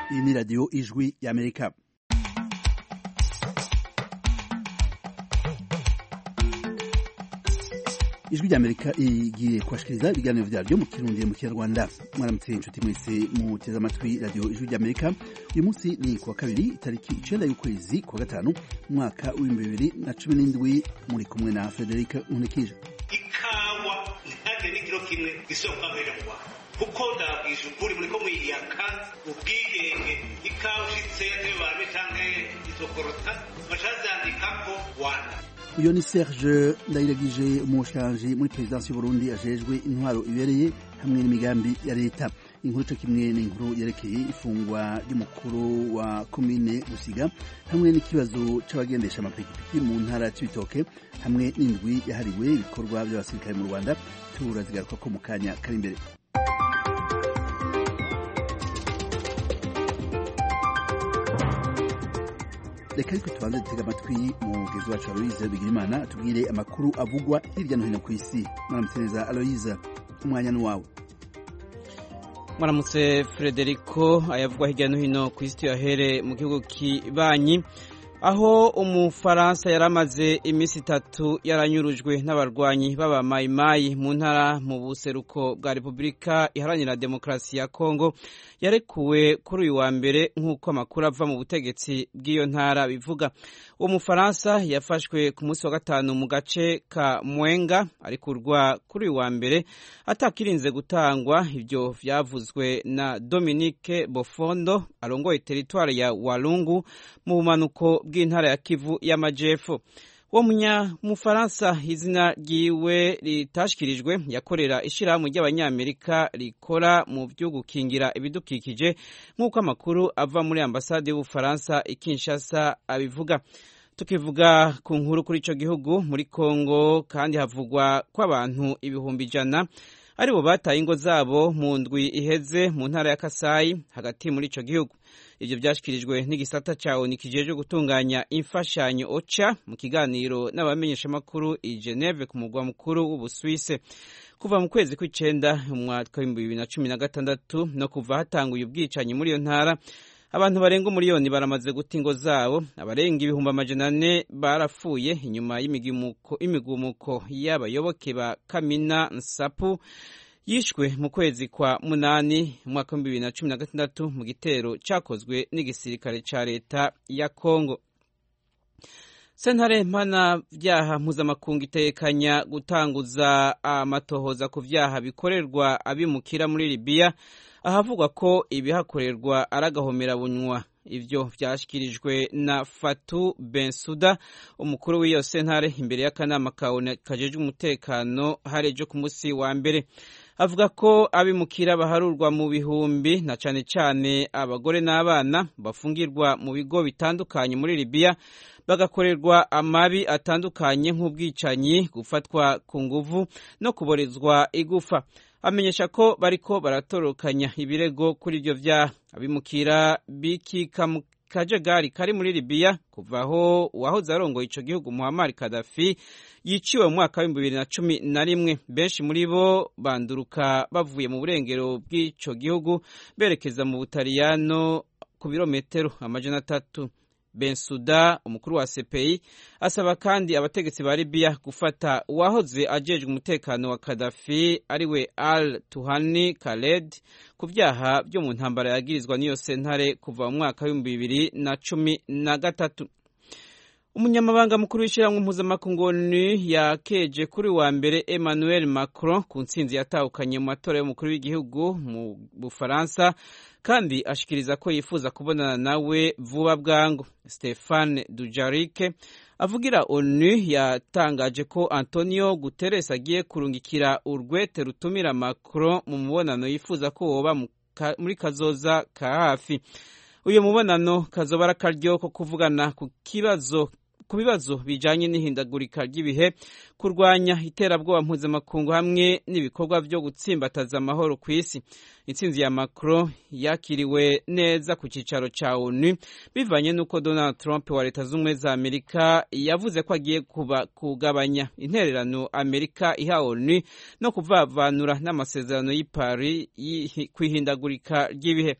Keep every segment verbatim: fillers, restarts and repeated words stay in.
Iyi ni radiyo ijwi y'Amerika. Ijwi ry'Amerika igiye kubashikiriza ibiganiro vyaryo mu Kirundi mu Kinyarwanda. Mwaramutse inshuti mwese muteze amatwi radiyo ijwi ry'Amerika. Uyu munsi ni kuwa kabiri itariki icenda y'ukwezi kwa gatanu umwaka w'ibihumbi bibiri na cumi n'indwi, muri kumwe na Frederic Nkulikije. Ikawa ntage n'ikiro kimwe gisokwa mbere mu Rwanda kuko ndabwije ukuri muri ko mwiyaka ubwigenge ikawa ushitse y'abantu canke izokorota bashazandikako Rwanda. Uyo ni Serge Ndayiragije, umushikiranganji muri perezidansi y'Uburundi ajejwe intwaro ibereye hamwe n'imigambi ya leta. Inkuru co kimwe n'inkuru yerekeye ifungwa ry'umukuru wa komine Busiga hamwe n'ikibazo c'abagendesha amapikipiki mu ntara c'Ibitoke hamwe n'indwi yahariwe ibikorwa by'abasirikare mu Rwanda turazigaruka ko mu kanya kari imbere. Reka ariko tubanze dutega amatwi umugezi wacu Aloyize Bigirimana atubwire amakuru avugwa hirya no hino ku isi. Mwaramutse neza Aloyize, umwanya ni wawe. Mwaramutse Frederico, ayavugwa hirya no hino ku isi tuyahere mu gihugu kibanyi, aho umufaransa yaramaze imisi itatu yaranyurujwe n'abarwanyi baba mayimayi mu ntara mu buseruko bwa Repubulika Iharanira Demokarasi ya Kongo. Yarekuwe kuri uyu wa mbere nk'uko amakuru ava mu butegetsi bw'iyo ntara bivuga. Uwo mufaransa yafashwe ku munsi wa gatanu mu gace ka Mwenga, arikurwa kuri uyu wa mbere atakirinze gutangwa. Ivyo vyavuzwe na Dominique Bofondo arongoye teritwari ya Walungu mu bumanuko bw'intara ya Kivu y'Amajepfo. Uwo munya mufaransa izina ryiwe ritashikirijwe yakorera ishirahamwe ry'Abanyamerika rikora mu vyo gukingira ibidukikije nk'uko amakuru ava muri ambasade y'Ubufaransa i Kinshasa abivuga. Tukivuga ku nkuru kuri ico gihugu, muri Kongo kandi havugwa ko abantu ibihumbi ijana aribo bataye ingo zabo mu ndwi iheze mu ntara ya Kasai hagati muri ico gihugu. Ivyo vyashikirijwe n'igisata ca O N U kijejwe gutunganya imfashanyo OCHA mu kiganiro n'abamenyeshamakuru i Geneve ku mugwa mukuru w'Ubuswise. Kuva mu kwezi kw'icenda umwaka w'ibihumbi bibiri na cumi na gatandatu no kuva hatanguye ubwicanyi muri iyo ntara, abantu barenga umuriyoni baramaze guta ingo zabo, abarenga ibihumbi amajana ane barapfuye inyuma y'imigumuko imigumuko y'abayoboke ba Kamina Nsapu yishwe mu kwezi kwa munani umwaka w'ibihumbi bibiri na cumi na gatandatu mu gitero cakozwe n'igisirikare ca leta ya Kongo. Sentare mpanavyaha mpuzamakungu itekanya gutanguza amatohoza ku vyaha bikorerwa abimukira muri Libya, ahavugwa ko ibihakorerwa aragahomera bunywa. Ivyo vyashikirijwe na Fatou Bensouda, umukuru w'iyo sentare, imbere y'akanama kajejwe umutekano harejo ku musi wa mbere. Avuga ko abimukira baharurwa mu bihumbi na cane cane abagore n'abana bafungirwa mu bigo bitandukanye muri Libya, bagakorerwa amabi atandukanye nk'ubwicanyi, gufatwa ku nguvu no kuborezwa igufa. Amenyesha ko bariko baratorokanya ibirego kuri ivyo vyaha. Abimukira bikika mu kajagari kari muri Libya kuvaho uwahoze arongoye ico gihugu Muammar Gaddafi yiciwe mu mwaka w'ibihumbi bibiri na cumi na rimwe. Benshi muri bo banduruka bavuye mu burengero bw'ico gihugu berekeza mu Butaliyano ku birometero amajana atatu. Bensouda, umukuru wa C P I, asaba kandi abategetsi ba Libya gufata uwahoze ajejwe umutekano wa Gaddafi ariwe Al Tuhani Khaled ku vyaha vyo mu ntambara yagirizwa n'iyo sentare kuva mu mwaka w'ibihumbi bibiri na cumi na gatatu. Umunyamabanga mukuru w'ishirahamwe mpuzamakungu O N U yakeje kuri wa mbere Emmanuel Macron ku ntsinzi yatahukanye mu matora y'umukuru w'igihugu mu Bufaransa, kandi ashikiriza ko yifuza kubonana nawe vuba bwangu. Stéphane Dujarric avugira O N U yatangaje ko Antonio Guterres agiye kurungikira urwete rutumira Macron mu mubonano yifuza ko woba muri kazoza ka hafi. Uyo mubonano kazoba ari akaryo ko kuvugana ku kibazo ku bibazo bijanye n'ihindagurika ry'ibihe, kurwanya iterabwoba mpuzamakungu hamwe n'ibikorwa vyo gutsimbataza amahoro ku isi. Intsinzi ya Macron yakiriwe neza ku cicaro ca O N U bivanye n'uko Donald Trump wa Leta z'Ubumwe za Amerika yavuze ko agiye kuba kugabanya intererano Amerika iha O N U no kuvavanura n'amasezerano y'i Paris kwihindagurika ry'ibihe.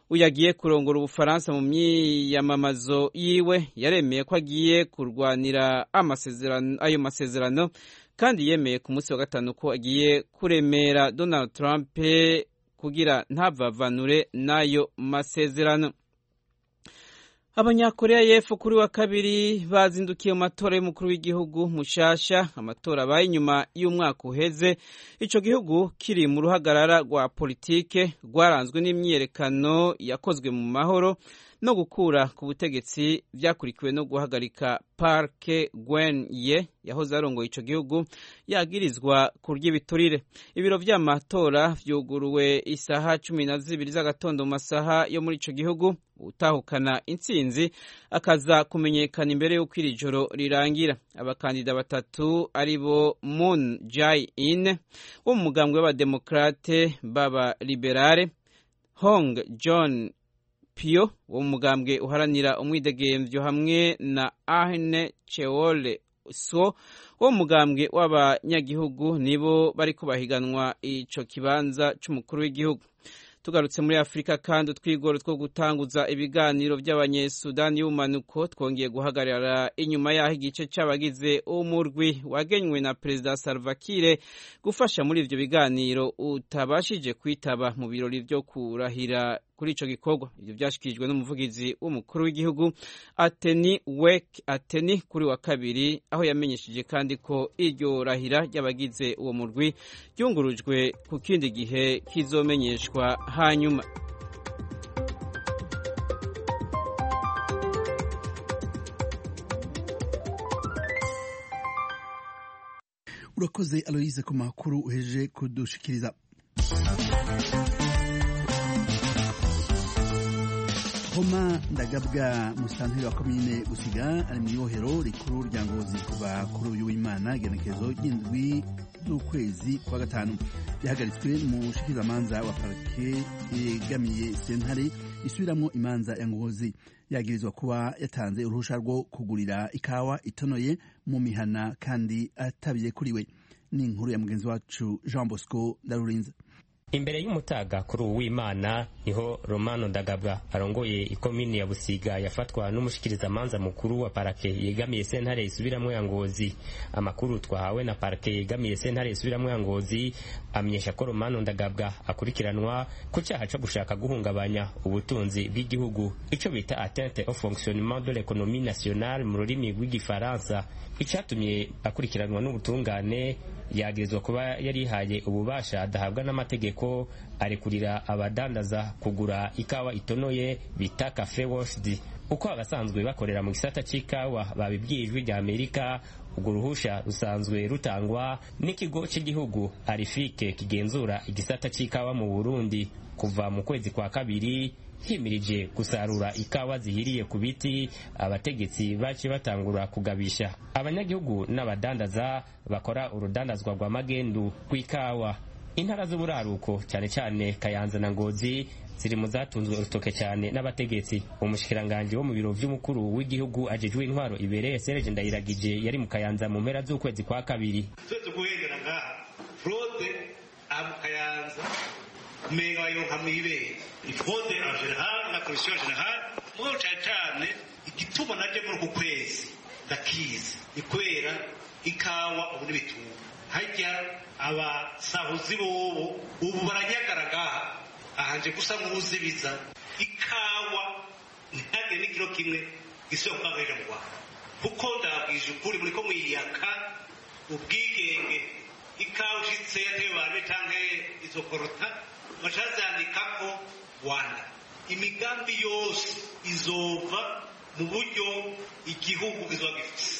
uyu agiye kurongora Ubufaransa mu myiyamamazo yiwe yaremeye ko agiye kurwanira amasezerano ayo masezerano kandi yemeye ku munsi wa gatanu ko agiye kuremera Donald Trump kugira ntavavanure n'ayo masezerano. Abanyakorea y'Epfo kuri wa kabiri bazindukiye mu matora y'umukuru w'igihugu mushasha, amatora abaye inyuma y'umwaka uheze. Ico gihugu kiri mu ruhagarara rwa politike rwaranzwe n'imyiyerekano yakozwe mu mahoro no gukura ku butegetsi vyakurikiwe no guhagarika Park Geun-hye yahoze arongoye ico gihugu yagirizwa kurya ibiturire. Ibiro vy'amatora vyuguruwe isaha cumi na zibiri z'agatondo mu masaha yo muri ico gihugu. Utahukana intsinzi akaza kumenyekana imbere y'uko iri joro rirangira. Abakandida batatu aribo Moon Jae-in wo mu mugambwe w'abademokrate baba liberale, Hong John Pyo wo mu mugambwe uharanira umwidegemvyo hamwe na Ahn Cheol So wo mu mugambwe w'abanyagihugu nibo bariko bahiganwa ico kibanza c'umukuru w'igihugu. Tugarutse muri Afrika kandi twigoro two gutanguza ibiganiro by'abanyesudani y'umanuko twongeye guhagarara inyuma yaho igice c'abagize umurwi wagenywe na President Salva Kiir gufasha muri ivyo biganiro utabashije kwitaba mu birori vyo kurahira kuri ico gikorwa. Ivyo vyashikirijwe n'umuvugizi w'umukuru w'igihugu Ateni Wek Ateni kuri wa kabiri, aho yamenyesheje kandi ko iryo rahira ry'abagize uwo murwi ryungurujwe ku kindi gihe kizomenyeshwa hanyuma. Urakoze Aloise ku makuru uheje kudushikiriza. Homa Ndagabwa musanteri wa komine Busiga ari mu ibohero rikuru rya Ngozi kuva kuri uyu w'Imana igenekezo ry'indwi z'ukwezi kwa gatanu. Yahagaritswe mu shikirizamanza wa parike yegamiye sentare isubiramwo imanza ya Ngozi. Yagirizwa kuba yatanze uruhusha rwo kugurira ikawa itonoye mu mihana kandi atabiye kuriwe. Ni inkuru ya mugenzi wacu Jean Bosco Ndarurinze. Imbere y'umutaga kuri uw'Imana niho Romano Ndagabwa arongoye ikomini ya Busiga yafatwa n'umushikiriza manza mukuru wa parake yegamiye sentare isubiramwo ya Ngozi. Amakuru twahawe na parake yegamiye sentare isubiramwo ya Ngozi amenyesha ko Romano Ndagabwa akurikiranwa ku cyaha cyo gushaka guhungabanya ubutunzi bw'igihugu, ico bita atteinte au fonctionnement de l'économie nationale mu rurimi rw'igifaransa. Icatumye akurikiranwa n'ubutungane yagirizwa kuba yarihaye ububasha adahabwa n'amategeko arekurira abadandaza kugura ikawa itonoye bita cafe washed. Uko abasanzwe bakorera mu gisata c'ikawa babibwirijwe rya Amerika, ubwo ruhusha rusanzwe rutangwa n'ikigo cy'igihugu Arifike kigenzura igisata c'ikawa mu Burundi. Kuva mu kwezi kwa kabiri himirije gusarura ikawa zihiriye ku biti, abategetsi baci batangura kugabisha abanyagihugu n'abadandaza bakora urudandazwa rwa magendu kw'ikawa. Intara z'uburaruko cyane cyane Kayanza na Ngozi ziri mu zatunzwe urutoke cyane n'abategetsi. Umushikiranganje wo mu biro vy'umukuru w'igihugu ajejwe intwaro ibereye Serge Ndayiragije yari mu Kayanza mu mpera z'ukwezi kwa kabiri. Twese guhengera ngaha fraude am Kayanza mega yo hamibere ifraude en général la commission générale mo cyane igituma naje muri ku kwezi ndakizi ikwera ikawa ubu nibitunga hajya abasahuzi bobo ubu baranyagaraga ahanje gusa muzibiza ikawa ntihage n'ikiro kimwe gisohoka mbere mu Rwanda kuko ndabwije ukuri muri ko mwiyaka ubwigenge ikawa ushitse yatewe tanke izo korota bashazandikako Rwanda. Imigambi yose izova mu buryo igihugu kizoba gifise.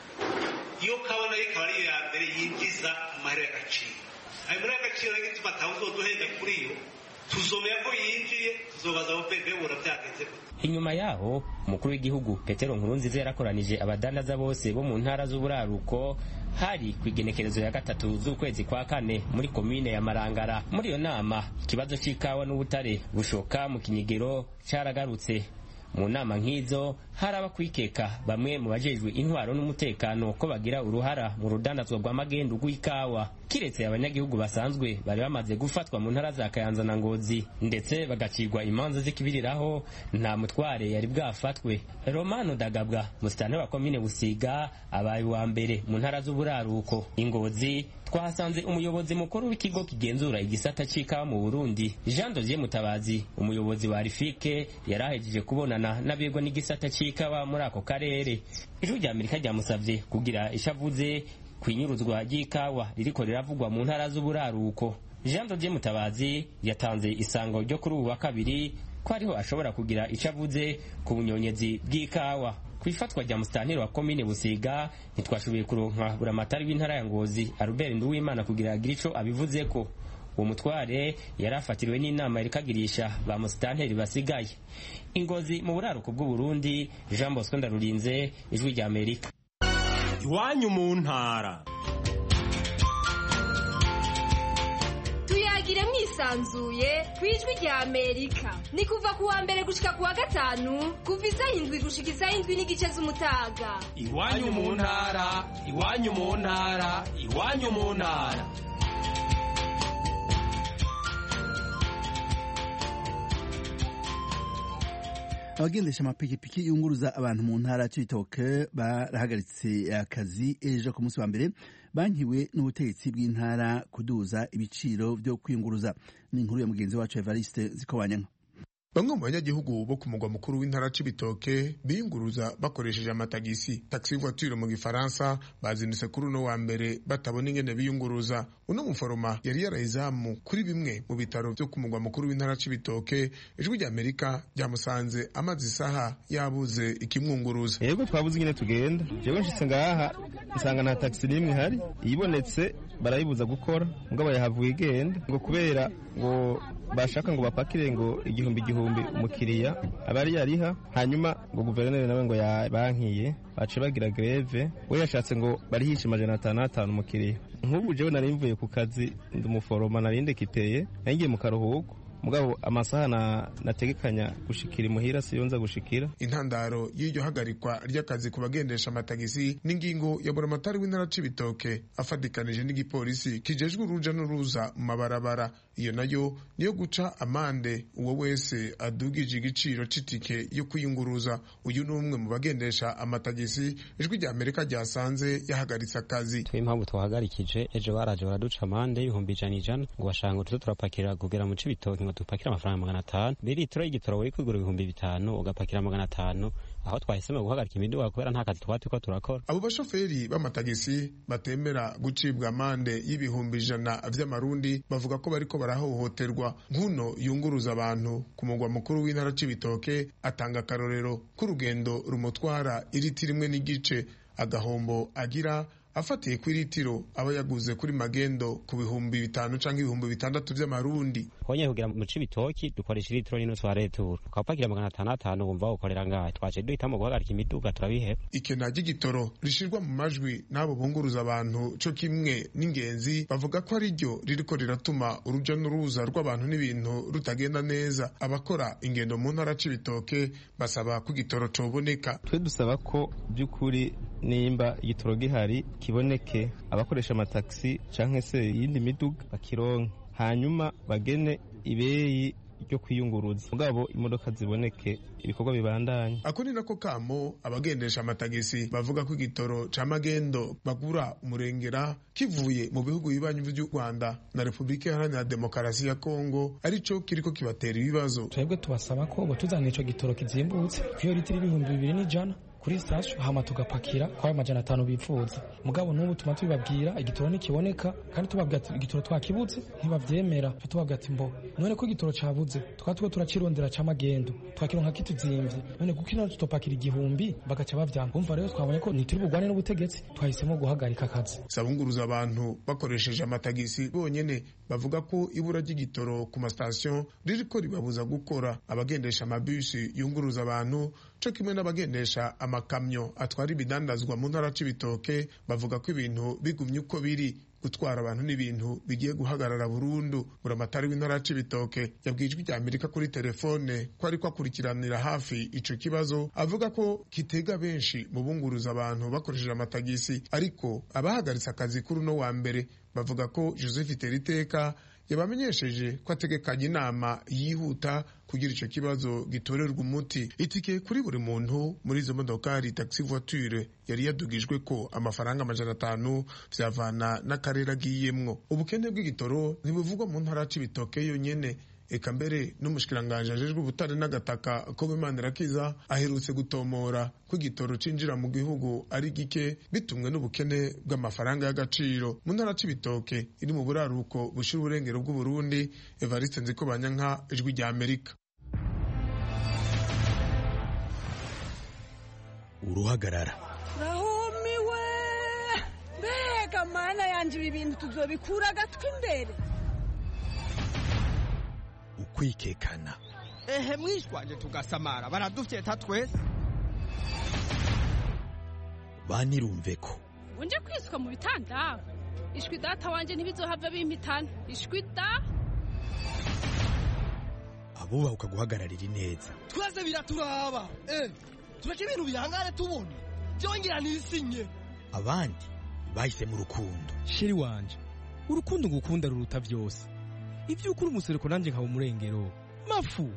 Iyo kawa nayo ikaba ari iya mbere yinjiza amahera y'agaciro. Ayo mahera y'agaciro y'igituma atawuzoduhenda kuri yo tuzomera ko yinjiye tuzobaza abo pepe bura byagenze. Inyuma yaho umukuru w'igihugu Petero Nkurunziza yarakoranije abadandaza bose bo mu ntara z'uburaruko hari kwigenekerezo ya gatatu z'ukwezi kwa kane muri komine ya Marangara. Muri iyo nama ikibazo c'ikawa n'ubutare bushoka mu kinyigero caragarutse. mu nama nk'izo haraba kwikeka bamwe mu bajejwe intwaro n'umutekano ko bagira uruhara mu rudandazwa rw'amagendu rw'ikawa kiretse abanyagihugu basanzwe bari bamaze gufatwa mu ntara za Kayanza na Ngozi ndetse bagacirwa imanza z'ikibiriraho nta mutware yari bwafatwe. Romano Dagabwa musitani wa komine Busiga abaye wa mbere mu ntara z'uburaruko. Ingozi twahasanze umuyobozi mukuru w'ikigo kigenzura igisata c'ikawa mu Burundi Jean Dosier Mutabazi, umuyobozi wa Rifike yarahejeje kubonana n'abegwa n'igisata c'ikawa muri ako karere. Ijwi rya Amerika ryamusavye kugira ishavuze kwinyuruzwa ry'ikawa ririko riravugwa mu ntara z'uburaruko. Jean Dosier Mutabazi yatanze isango ryo kuri ubu wa kabiri ko ariho ashobora kugira icavuze ku bunyonyezi bw'ikawa. Kwifatwa rya musitanteri wa komine Busiga ntitwashoboye kuronka buramatari w'intara ya Ngozi Albert Nduwimana kugira agire ico abivuzeko. Uwo mutware yarafatiriwe n'inama yarikagirisha ba musitanteri basigaye. Ingozi mu buraruko bw'u Burundi, Jean Bosco Ndarurinze, Ijwi rya Amerika. Iwanyu mu ntara. Tuyagire mwisanzuye kwijwi rya Amerika. Ni kuva kuwa mbere gushika kuwa gatanu kuva isaha indwi gushika isaha indwi n'igice z'umutaga. Iwanyu mu ntara, iwanyu mu ntara, iwanyu mu ntara. abagendesha amapikipiki yunguruza abantu mu ntara y'Ibitoke barahagaritse akazi ejo ku munsi wa mbere bankiwe n'ubutegetsi bw'intara kuduza ibiciro byo kwiyunguruza. Ni inkuru ya mugenzi wacu Evariste Zikobanyanka. Bamwe mu banyagihugu bo ku mugwa mukuru w'intara c'Ibitoke biyunguruza bakoresheje amatagisi taxi voiture mu gifaransa bazindutse kuri uno wa mbere batabona ingene biyunguruza. Uno muforoma yari yarayizamu kuri bimwe mu bitaro byo ku mugwa mukuru w'intara c'Ibitoke. Ijwi rya Amerika ryamusanze amazi isaha yabuze ikimwunguruza. Yego twabuze ingene tugenda. Jewe nshitse ngaha nsanga nta taxi nimwe hari, ibonetse barayibuza gukora mugabo yahavuye igenda ngo kubera ngo bashaka ngo bapakire ngo igihumbi igihumbi umukiriya abari yariha, hanyuma ngo guverineri nawe ngo yabankiye bace bagira greve, we yashatse ngo barihishe amajana atanu atanu umukiriya. Nk'ubu jewe nari mvuye ku kazi ndi umuforoma narinde kiteye nangiye mu karuhuko mugabo amasaha na nategekanya gushikira imuhira siyonza gushikira. Intandaro y'iryo hagarikwa ry'akazi ku bagendesha amatagisi n'ingingo ya buramatari w'intara c'Ibitoke afadikanije n'igipolisi kijejwe uruja n'uruza mu mabarabara. Iyo nayo niyo guca amande uwo wese adugije igiciro c'itike yo kwiyunguruza. Uyu n'umwe mu bagendesha amatagisi Ijwi rya Amerika ryasanze yahagaritse akazi. Twe impamvu twahagarikije ejo baraje baraduca amande y'ibihumbi ijana ijana ngo bashanga tuzo turapakira kugera mu c'Ibitoke ngo tupakira amafaranga magana atanu. Biritiro y'igitoro wari kwigura ibihumbi bitanu ugapakira magana atanu. Aho twahisemo guhagarika imiduga kubera nta kazi twati ko turakora. Abo bashoferi b'amatagisi batemera gucibwa amande y'ibihumbi ijana vy'amarundi bavuga ko bariko barahohoterwa. Nkuno yunguruza abantu ku mugwa mukuru w'intara c'Ibitoke atanga karorero k'urugendo rumutwara iriti rimwe n'igice, agahombo agira afatiye ku iritiro aba yaguze kuri magendo ku bihumbi bitanu canke ibihumbi bitandatu vy'amarundi. Honye kugira mu c'Ibitoki dukoresha iritiro n'ino twa retour ukapakira magana atanu atanu wumva ukorera ngahe twaje duhitamo guhagarika imiduga turabiheba. Ikena ry'igitoro rishirwa mu majwi n'abo bunguruza abantu co kimwe n'ingenzi bavuga ko ari ryo ririko riratuma uruja n'uruza rw'abantu n'ibintu rutagenda neza. Abakora ingendo mu ntara c'Ibitoke basaba ko igitoro coboneka. Twe dusaba ko by'ukuri nimba igitoro gihari kiboneke, abakoresha amataxi canke se yindi miduga bakironke, hanyuma bagene ibeyi ryo kwiyunguruza mugabo imodoka ziboneke ibikorwa bibandanye. Ako ni nako kamo abagendesha amatagisi bavuga ko igitoro ca magendo bagura umurengera kivuye mu bihugu bibanyi vy'u Rwanda na Republika Iharanira Demokarasi ya Kongo arico kiriko kibatera ibibazo. Twebwe tubasaba ko botuzanira ico gitoro kizimbutse kiyo litiri ibihumbi bibiri n'ijana kuri station hama tugapakira kwa majana atanu bipfuza. Mugabo n'ubu tuma tubabwira igitoro nikiboneka kandi tubabwira ati igitoro twakibuze ntibavyemera. Tubabwira ati mbo none ko igitoro cabuze twatwe turacirondera ca magendo twakironka kituzimvye none kuko ino tutopakira igihumbi bagaca bavyanga. Umva rero twabonye ko nituri bugwane n'ubutegetsi twahisemo guhagarika akazi. Sabunguruza abantu bakoresheje amatagisi bonyene bavuga ko ibura ry'igitoro ku ma station ririko ribabuza gukora. Abagendesha amabisi yunguruza abantu co kimwe n'abagendesha amakamyo atwara ibidandazwa mu ntara c'Ibitoke bavuga ko ibintu bigumye uko biri. gutwara abantu n'ibintu bigiye guhagarara burundu. Buramatari w'intara ya Cibitoke yabwiye ijwi rya Amerika kuri telefone ko ariko akurikiranira hafi ico kibazo, avuga ko kitega benshi mu bunguruza abantu bakoresheje amatagisi, ariko abahagaritse akazi kuri uno wa mbere bavuga ko Joseph Teriteka yabamenyesheje ko ategekanye inama yihuta kugira ico kibazo gitorerwa umuti. Itike kuri buri muntu muri izo modokari taxi voiture yari yadugijwe ko amafaranga amajana atanu vyavana n'akarere agiyemwo. Ubukene bw'igitoro ntibuvugwa mu ntara ya Cibitoke yonyene, eka mbere n'umushikiranganje ajejwe ubutare n'agataka ko Manirakiza aherutse gutomora ko igitoro cinjira mu gihugu ari gike bitumwe n'ubukene bw'amafaranga y'agaciro. Mu ntara ya Cibitoke iri mu buraruko bushira uburengero bw'u Burundi, Evariste Nzikobanyanka, ijwi rya Amerika. Uruhagarara rahumiwe, mbega mana yanje ibi bintu tuzobikura gatwi imbere. Ukwikekana, ehe mwishwanje tugasamara baradufyeta twese. banirumve ko unje kwisuka mu bitanda, ishwi data wanje ntibizohava bimpitana, ishwi da abubaha ukaguhagararira ineza. Twese biraturaba, eh tureke ibintu bihangane tubone byongera nisinye. Abandi bahise mu rukundo. Sheri wanje, urukundo ngukunda ruruta byose. Ivyo ukuri umusereko nanje nkaba umurengero mafu.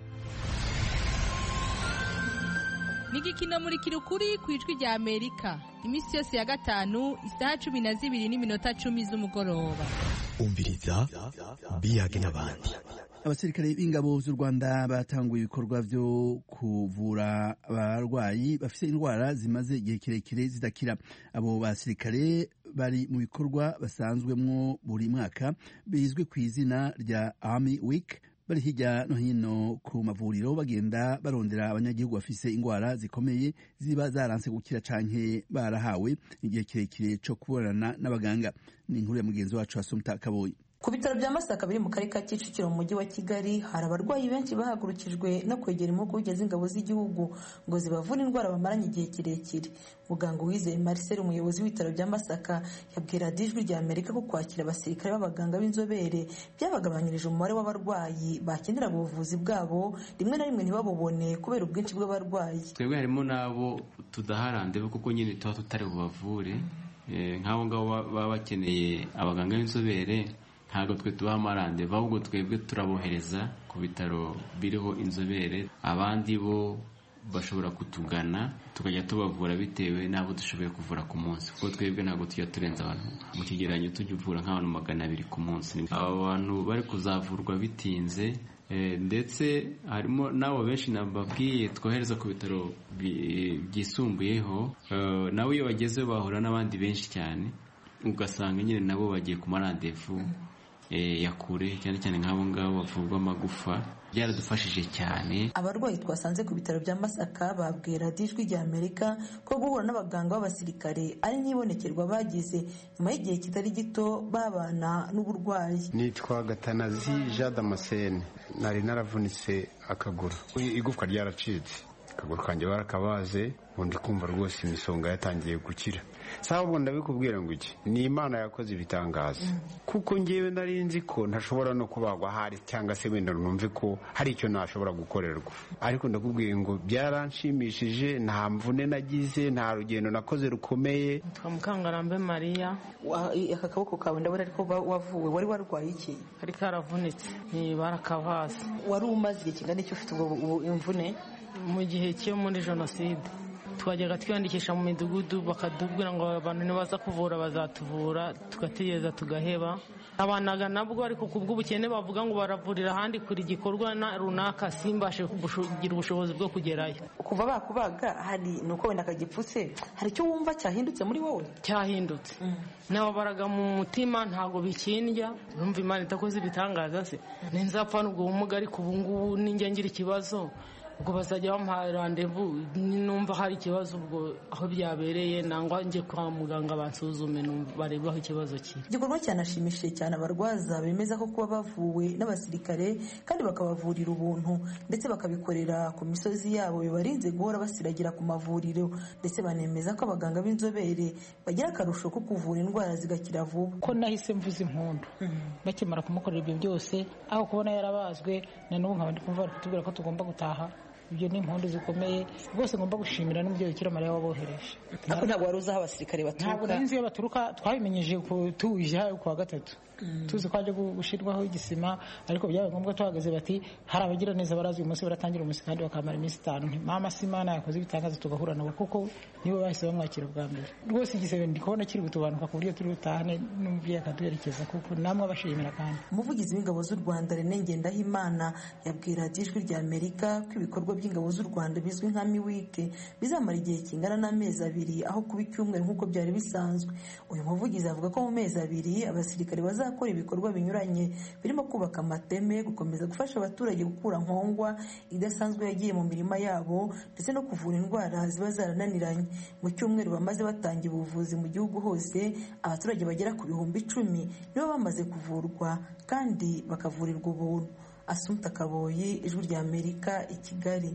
Nigikino muri kirukuri kwijwi rya Amerika, imisi yose ya gatanu isaha cumi na zibiri n'iminota cumi z'umugoroba. Umviriza biyage n'abandi. Abasirikare b'ingabo z'u Rwanda batanguye ibikorwa byo kuvura abarwayi bafite indwara zimaze igihe kirekire zidakira. Abo basirikare bari mu bikorwa basanzwemwo buri mwaka bizwi ku izina rya Army Week, bari hirya no hino ku mavuriro bagenda barondera abanyagihugu bafise indwara zikomeye ziba zaranse gukira canke barahawe igihe kirekire cyo kubonana n'abaganga. Ni inkuru ya mugenzi wacu Asumta Kaboyi. Ku bitaro bya Masaka biri mu karere ka Kicukiro mu mujyi wa Kigali, hari abarwayi benshi bahagurukijwe no kwegera impuguke z'ingabo z'igihugu ngo zibavure indwara bamaranye igihe kirekire. Muganga Uwizeye Marcel, umuyobozi w'ibitaro bya Masaka, yabwira Ijwi rya Amerika ko kwakira abasirikare b'abaganga b'inzobere byabagabanyirije umubare w'abarwayi bakenera ubuvuzi bwabo, rimwe na rimwe ntibabubone kubera ubwinshi bw'abarwayi. Twebwe harimo nabo tudaharande kuko nyine tuba tutari bubavure, nk'abo ngabo baba bakeneye abaganga b'inzobere ntabwo twe tubaha amarande, ahubwo twebwe turabohereza ku bitaro biriho inzobere, abandi bo bashobora kutugana tukajya tubavura bitewe n'abo dushoboye kuvura ku munsi, kuko twebwe ntabwo tujya turenza abantu mu kigereranyo tujya uvura nk'abantu magana abiri ku munsi. Aba bantu bari kuzavurwa bitinze, ndetse harimo n'abo benshi nababwiye twohereza ku bitaro byisumbuyeho, nabo iyo bagezeho bahura n'abandi benshi cyane, ugasanga nyine nabo bagiye ku marandevu ya kure, cyane cyane nk'abo ngabo bavurwa amagufa. Byaradufashije cyane. Abarwayi twasanze ku bitaro bya Masaka babwira Ijwi rya Amerika ko guhura n'abaganga b'abasirikare ari nk'ibonekerwa bagize nyuma y'igihe kitari gito babana n'uburwayi. Nitwa Gatanazi Jean Damascene, nari naravunitse akaguru, igufwa ryaracitse, akaguru kanjye barakabaze, ubundi kumva rwose imisonga yatangiye gukira. Sawa, ubwo ndabikubwira ngo iki, ni Imana yakoze ibitangaza, kuko ngewe nari nzi ko ntashobora no kubagwa hari, cyangwa se wenda numve ko hari icyo nashobora gukorerwa, ariko ndakubwiye ngo byaranshimishije, nta mvune nagize, nta rugendo nakoze rukomeye. Twa Mukangarambe Maria. Aka kaboko kawe ndabona ariko wavuwe, wari warwaye iki? Kari karavunitse, ni barakabaza. Wari umaze igihe kingana iki ufite ubwo imvune? Mu gihe cyo muri jenoside twajyaga twiyandikisha mu midugudu, bakatubwira ngo abantu nibaza kuvura bazatuvura, tugategereza tugaheba. Abanaga nabwo ariko kubw'ubukene bavuga ngo baravurira ahandi kuri gikorwa runaka, simbashe kugira ubushobozi bwo kugerayo. Kuva bakubaga hari nuko wenda kagipfutse, hari icyo wumva cyahindutse muri wowe? Cyahindutse. Nababaraga mu mutima, ntago bikindya, numva Imana itakoze ibitangaza se. Ninzapfa n'ubwo bumuga, ariko ubu ngubu ninjye ngira ikibazo ubwo bazajya bamuha randevu numva hari ikibazo ubwo aho byabereye nangwa njye kwa muganga bansuzume barebe aho ikibazo kiri. Igikorwa cyanashimishije cyane abarwaza bemeza ko kuba bavuwe n'abasirikare kandi bakabavurira ubuntu ndetse bakabikorera ku misozi yabo bibarinze guhora basiragira ku mavuriro, ndetse banemeza ko abaganga b'inzobere bagira akarusho ko kuvura indwara zigakira vuba. Ko nahise mvuza impundu bakimara kumukorera ibyo byose, aho kubona yarabazwe na n'ubu nkaba ndi kumva bari kutubwira ko tugomba gutaha. Ibyo ni impundu zikomeye rwose, ngomba gushimira n'umubyeyi Bikira Mariya wabohereje. Ariko ntabwo wari uzi aho abasirikare baturuka? Ntabwo nari nzi iyo baturuka, twabimenyeje tuje ku wa gatatu tuzi ko haje gushyirwaho igisima, ariko byabaye ngombwa tuhagaze bati hari abagira neza barazi uyu munsi baratangira umunsi kandi bakamara iminsi itanu. Mama Simana yakoze ibitangaza tugahura nabo kuko nibo bahise bamwakira bwa mbere. Rwose igisebe ndi kubona kiri gutubanuka ku buryo turi butahane n'umubyeyi akaduherekeza kuko namwe abashimira kandi. Umuvugizi w'ingabo z'u Rwanda René Ngendahimana yabwira Ijwi rya Amerika ko ibikorwa by'ingabo z'u Rwanda bizwi nka miwike bizamara igihe kingana n'amezi abiri aho kuba icyumweru nk'uko byari bisanzwe. Uyu muvugizi avuga ko mu mezi abiri abasirikare bazakora ibikorwa binyuranye birimo kubaka amateme, gukomeza gufasha abaturage gukura nkongwa idasanzwe yagiye mu mirima yabo ndetse no kuvura indwara ziba zarananiranye. Mu cyumweru bamaze batangira ubuvuzi mu gihugu hose, abaturage bagera ku bihumbi icumi nibo bamaze kuvurwa kandi bakavurirwa ubuntu. Assumpta Kaboyi, Ijwi rya Amerika, i Kigali.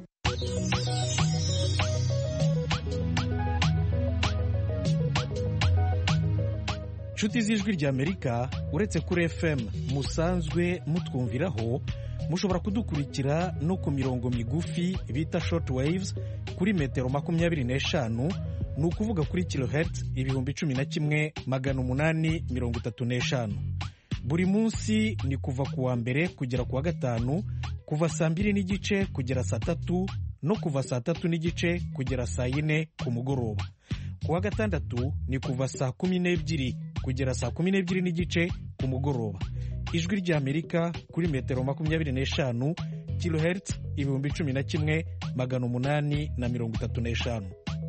Inshuti z'Ijwi rya Amerika, uretse kuri F M musanzwe mutwumviraho, mushobora kudukurikira no ku mirongo migufi bita short waves kuri metero makumyabiri n'eshanu, ni ukuvuga kuri kilohertz ibihumbi cumi na kimwe magana umunani mirongo itatu n'eshanu. Buri munsi ni kuva ku wa mbere kugera ku wa gatanu, kuva saa mbiri n'igice kugera saa tatu no kuva saa tatu n'igice kugera saa yine ku mugoroba. Ku wa gatandatu ni kuva saa kumi n'ebyiri kugera saa kumi n'ebyiri n'igice ku mugoroba. Ijwi rya Amerika kuri metero makumyabiri n'eshanu, kilohertz ibihumbi cumi na kimwe magana umunani na mirongo itatu n'eshanu.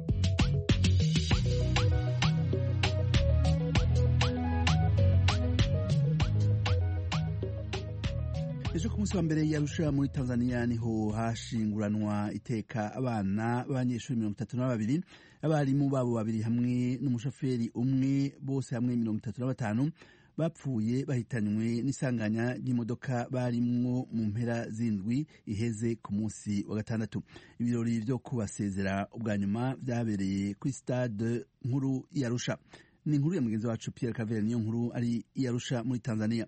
Ejo ku munsi wa mbere yarusha muri Tanzania niho hashinguranwa iteka abana b'abanyeshuri mirongo itatu na babiri, abarimu babo babiri hamwe n'umushoferi umwe, bose hamwe mirongo itatu na batanu bapfuye bahitanywe n'isanganya ry'imodoka barimwo mu mpera z'indwi iheze ku munsi wa gatandatu. Ibirori byo kubasezera ubwa nyuma byabereye kuri stade nkuru y'Arusha. Ni inkuru ya mugenzi wacu Pierre Claver, niyo nkuru ari y'Arusha muri Tanzania.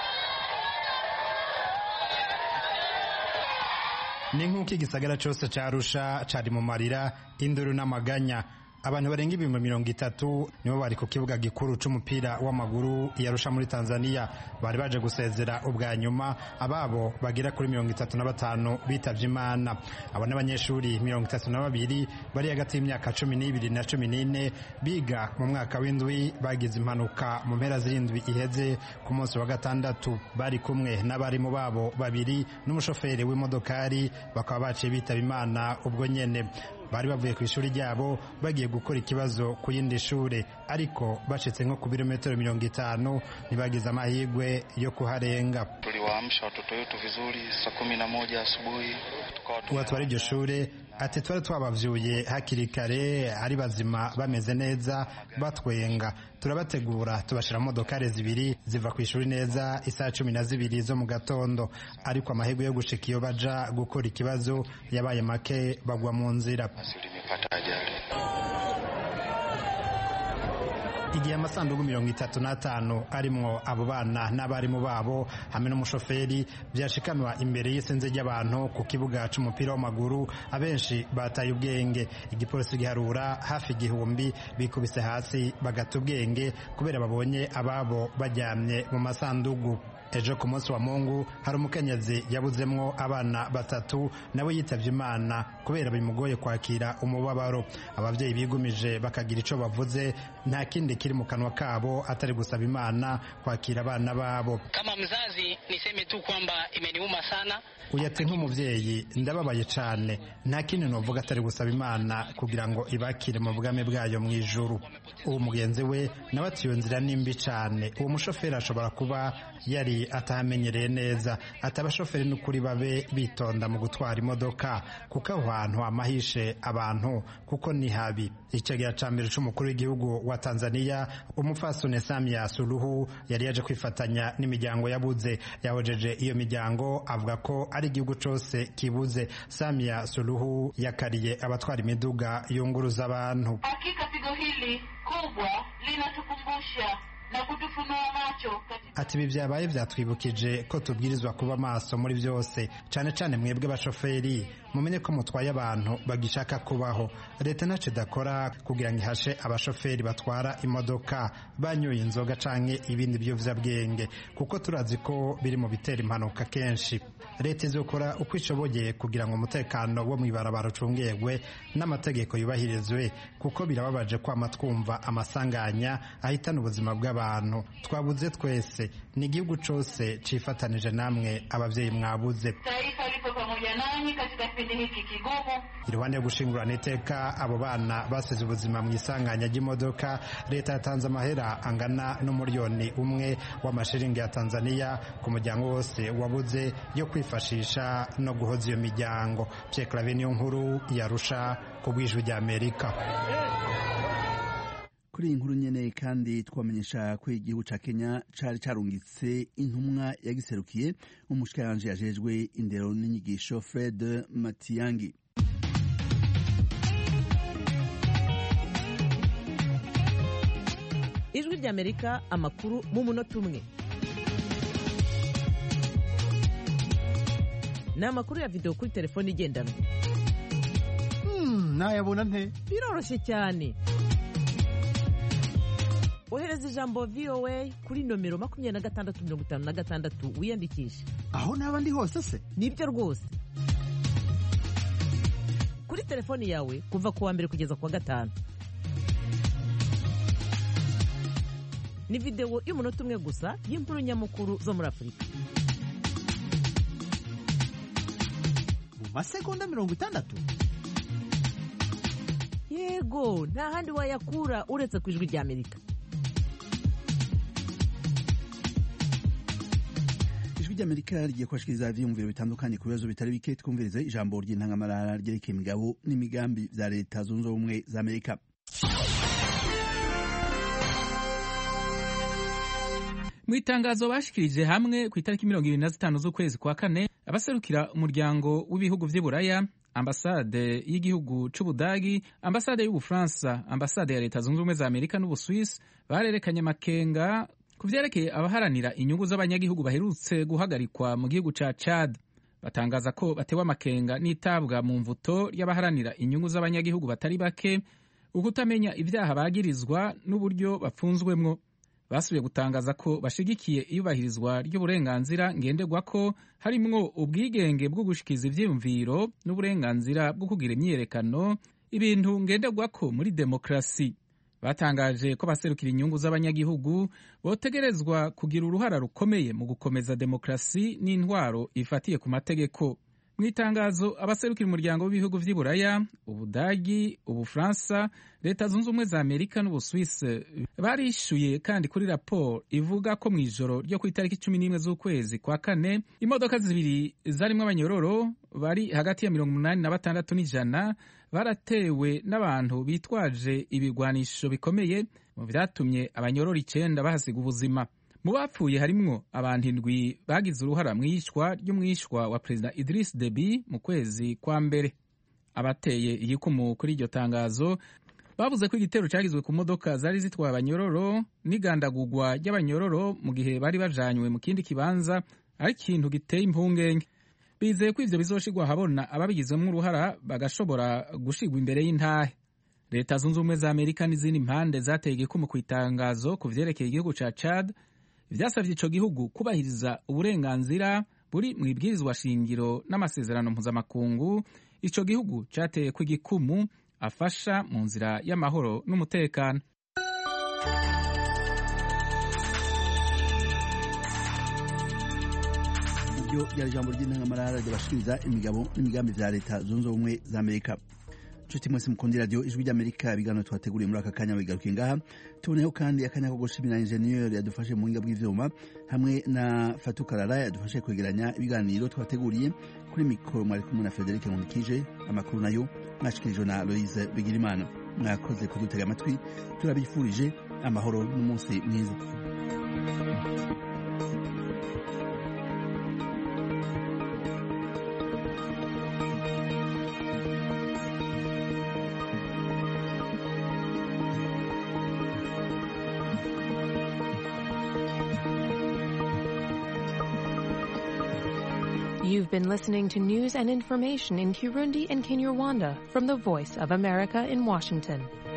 Ni nk'uko igisagara cyose cya Arusha cyari mu marira, induru n'amaganya. Abantu barenga ibihumbi mirongo itatu nibo bari ku kibuga gikuru c'umupira w'amaguru yarusha muri Tanzania, bari baje gusezera ubwa nyuma ababo bagira kuri mirongo itatu na batanu bitavye Imana. Abo n'abanyeshuri mirongo itatu na babiri bari hagati y'imyaka cumi n'ibiri na cumi n'ine biga mu mwaka w'indwi, bagize impanuka mu mpera z'indwi iheze ku munsi wa gatandatu. Bari kumwe n'abarimu babo babiri n'umushoferi w'imodokari, bakaba baciye bitaba Imana ubwo nyene. Bari bavuye ku ishuri ryabo bagiye gukora ikibazo ku yindi shure, ariko bashitse nko ku birometero mirongo itanu ntibagize amahirwe yo kuharenga. Tuliwaamsha watoto wetu vizuri saa kumi na moja asubuhi, tuwatwara iryo shure ati twari twabavyuye hakiri kare ari bazima bameze neza batwenga, turabategura tubashira modokari zibiri ziva ku ishuri neza isaa cumi na zibiri zo mu gatondo, ariko amahirwe yo gushika iyo baja gukora ikibazo yabaye make, bagwa mu nzira. Igihe amasanduku mirongo itatu n'atanu arimwo abo bana n'abarimu babo hamwe n'umushoferi byashikanwa imbere y'isenze ry'abantu ku kibuga c'umupira w'amaguru, abenshi bataye ubwenge. Igipolisi giharura hafi igihumbi bikubise hasi bagata ubwenge kubera babonye ababo baryamye mu masanduku. Ejo ku munsi wa Mungu hari umukenyezi yabuzemwo abana batatu nawe yitavye Imana kubera bimugoye kwakira umubabaro. Abavyeyi bigumije bakagira ico bavuze, nta kindi kiri mu kanwa kabo atari gusaba Imana kwakira abana babo. Kama mzazi niseme tu kwamba imeniuma sana. Uyate nk'umuvyeyi ndababaye cane, nta kindi novuga atari gusaba Imana kugira ngo ibakire mu bwami bwayo mu ijuru. Uwo mugenzi we nawe ati iyo nzira nimbi cane, uwo mushoferi ashobora kuba yari atamenyereye neza. Ati abashoferi n'ukuri babe bitonda mu gutwara imodoka kuko aho hantu amahishe abantu kuko ni habi. Icegera ca mbere c'umukuru w'igihugu wa Tanzania umupfasoni Samia Suluhu yari yaje kwifatanya n'imiryango yabuze. Yahojeje iyo miryango avuga ko ari igihugu cose kibuze. Samia Suluhu yakariye abatwara imiduga yunguruza abantu. Hakika pigo hili kubwa linatukumbusha na kutufunua macho. Ati ibi vyabaye vyatwibukije ko tubwirizwa kuba maso muri vyose, cane cane mwebwe bashoferi mumenye ko mutwaye abantu bagishaka kubaho. Leta naco idakora kugira ngo ihashe abashoferi batwara imodoka banyoye inzoga canke ibindi biyovyabwenge, kuko turazi ko biri mu bitera impanuka kenshi. Leta izokora uko ishoboye kugira ngo umutekano wo mw'ibarabara ucungegwe n'amategeko yubahirizwe, kuko birababaje kwama twumva amasanganya ahitana ubuzima bw'abantu. Twabuze twese, ni igihugu cose cifatanije namwe abavyeyi mwabuze. Taifa lipo pamoja nanyi katika kipindi hiki kigumu. Iruhande yo gushingurana iteka abo bana basize ubuzima mu isanganya ry'imodoka, leta yatanze amahera angana n'umuriyoni umwe w'amashiringi ya Tanzania ku muryango wose wabuze yo kwifashisha no guhoza iyo miryango. Pierre Claver niyo nkuru yarusha ku bw'ijwi rya Amerika. Kuri inkuru nyene kandi twamenyesha ko igihugu ca Kenya cari carungitse intumwa yagiserukiye umushikiranganje yajejwe indero n'inyigisho Fred Matiang'i. Ijwi rya Amerika, amakuru mu munota umwe. Ni amakuru ya video kuri telefone igendanwa. Hmm, nayabona nte? Biroroshye cyane. Ohereza ijambo V O A kuri nomero makumyabiri na gatandatu mirongo itanu na gatandatu wiyandikisha. Aho naba ndi hose se? Nibyo rwose. Kuri telefoni yawe kuva kuwa mbere kugeza kuwa gatanu. Ni video y'umunota umwe gusa y'inkuru nyamukuru zo muri Afurika. Mu masegonda mirongo itandatu? Yego, nta handi wayakura uretse ku Ijwi rya Amerika. Amerika rigiye kwashikiriza ivyiyumviro bitandukanye ku bibazo bitari bike. Twumvirize ijambo ry'intangamarara ryerekeye imigabo n'imigambi vya Leta Zunze Ubumwe za Amerika. Mu itangazo bashikirije hamwe ku itariki mirongo ibiri na zitanu z'ukwezi kwa kane, abaserukira umuryango w'ibihugu vy'Iburaya, ambasade y'igihugu c'Ubudagi, ambasade y'Ubufaransa, ambasade ya Leta Zunze Ubumwe za Amerika n'Ubuswisi barerekanye amakenga ku vyerekeye abaharanira inyungu z'abanyagihugu baherutse guhagarikwa mu gihugu ca Chad. Batangaza ko batewe amakenga n'itabwa mu mvuto y'abaharanira inyungu z'abanyagihugu batari bake, ukutamenya ivyaha bagirizwa n'uburyo bapfunzwemwo. Basubiye gutangaza ko bashigikiye iyubahirizwa ry'uburenganzira ngenderwako, harimwo ubwigenge bwo gushikiza ivyiyumviro n'uburenganzira bwo kugira imyiyerekano, ibintu ngenderwako muri demokrasi. Batangaje ko baserukira inyungu z'abanyagihugu botegerezwa kugira uruhara rukomeye mu gukomeza demokrasi n'intwaro ifatiye ku mategeko. Mu itangazo, abaserukira umuryango w'ibihugu vy'Iburaya, Ubudagi, Ubufaransa, Leta Zunze Ubumwe za Amerika n'Ubuswisi barishuye kandi kuri raporo ivuga ko mu ijoro ryo ku itariki cumi n'imwe z'ukwezi kwa kane, imodoka zibiri zarimwo abanyororo bari hagati ya mirongo umunani na batandatu n'ijana baratewe n'abantu bitwaje ibigwanisho bikomeye, mu vyatumye abanyororo icenda bahasiga ubuzima. Mu bapfuye harimwo abantu indwi bagize uruhara mw'iyicwa ry'umwishwa wa Perezida Idris Deby mu kwezi kwa mbere. Abateye igikumu kuri iryo tangazo bavuze ko igitero cagizwe ku modoka zari zitwaye abanyororo n'igandagurwa ry'abanyororo mu gihe bari bajanywe mu kindi kibanza ari ikintu giteye impungenge. Bizeye ko ivyo bizoshirwa habona ababigizwemwo uruhara bagashobora gushirwa imbere y'intahe. Leta Zunze Ubumwe za Amerika n'izindi mpande zateye igikumu ku itangazo ku vyerekeye igihugu ca Chad, vyasavye ico gihugu kubahiriza uburenganzira buri mw'ibwirizwa shingiro n'amasezerano mpuzamakungu, ico gihugu cateye ku igikumu afasha mu nzira y'amahoro n'umutekano. iryo ryari ijambo ry'intangamarara ryabashikiriza imigabo n'imigambi vya leta zunze ubumwe za Amerika. Nshuti mwese mukundira radio ijwi ry'Amerika, ibiganiro twateguriye muri aka kanya bigarukiye ngaha. Tuboneyeho kandi akanya ko gushimira ingenieur yadufashe mu buhinga bw'ivyuma hamwe na Fatou Karara yadufashe kwegeranya ibiganiro twateguriye. Kuri mikoro mwari kumwe na Frederic Nkundikije, amakuru nayo mwashikirijwe na Aloise Bigirimana. Mwakoze kudutega amatwi, turabifurije amahoro n'umunsi mwiza. You've been listening to news and information in Kirundi and Kinyarwanda from the Voice of America in Washington.